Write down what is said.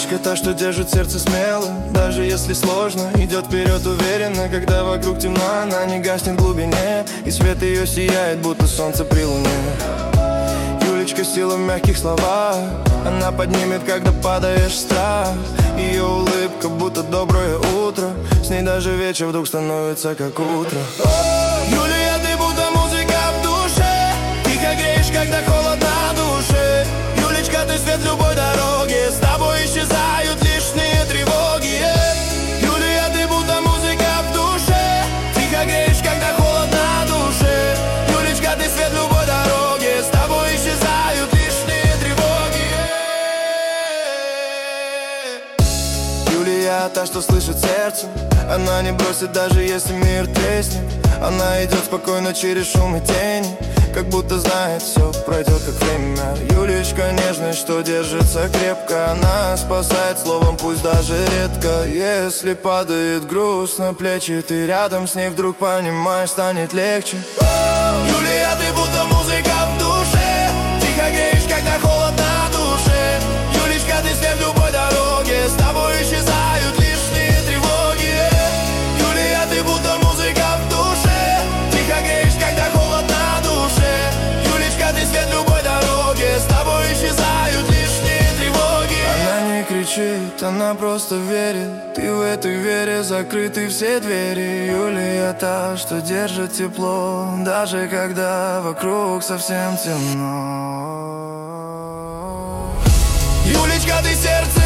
Юлечка та, что держит сердце смело, даже если сложно. Идет вперед уверенно, когда вокруг темно. Она не гаснет в глубине, и свет ее сияет, будто солнце при луне. Юлечка, сила в мягких словах, она поднимет, когда падаешь в страх. Ее улыбка, будто доброе утро, с ней даже вечер вдруг становится как утро. Юлия, ты будто музыка в душе, тихо греешь, когда холодно на душе. Юлечка, ты свет любой дороги, с тобой исчезают лишние тревоги. Юлия, ты будто музыка в душе, тихо греешь, когда холодно на душе. Юлечка, ты свет любой дороги, с тобой исчезают лишние тревоги. Юлия, та, что слышит сердце, она не бросит, даже если мир треснет. Она идет спокойно через шум и тени, как будто знает, все пройдет как время. Юлечка нежная, что держится крепко, она спасает словом, пусть даже редко. Если падает груз на плечи, ты рядом с ней вдруг понимаешь, станет легче. Юлия, ты будто музыка в душе, тихо греешь, когда холодно на душе. Юлечка, ты свет любой дороги, с тобой исчезают лишние тревоги. Юлия, ты будто музыка в душе, тихо греешь, когда холодно на душе. Юлечка, ты свет любой дороги, с тобой исчезают лишние тревоги. Она не кричит, она просто верит, ты в этой вере закрыты все двери. Юлия та, что держит тепло, даже когда вокруг совсем темно. Юлечка, ты сердце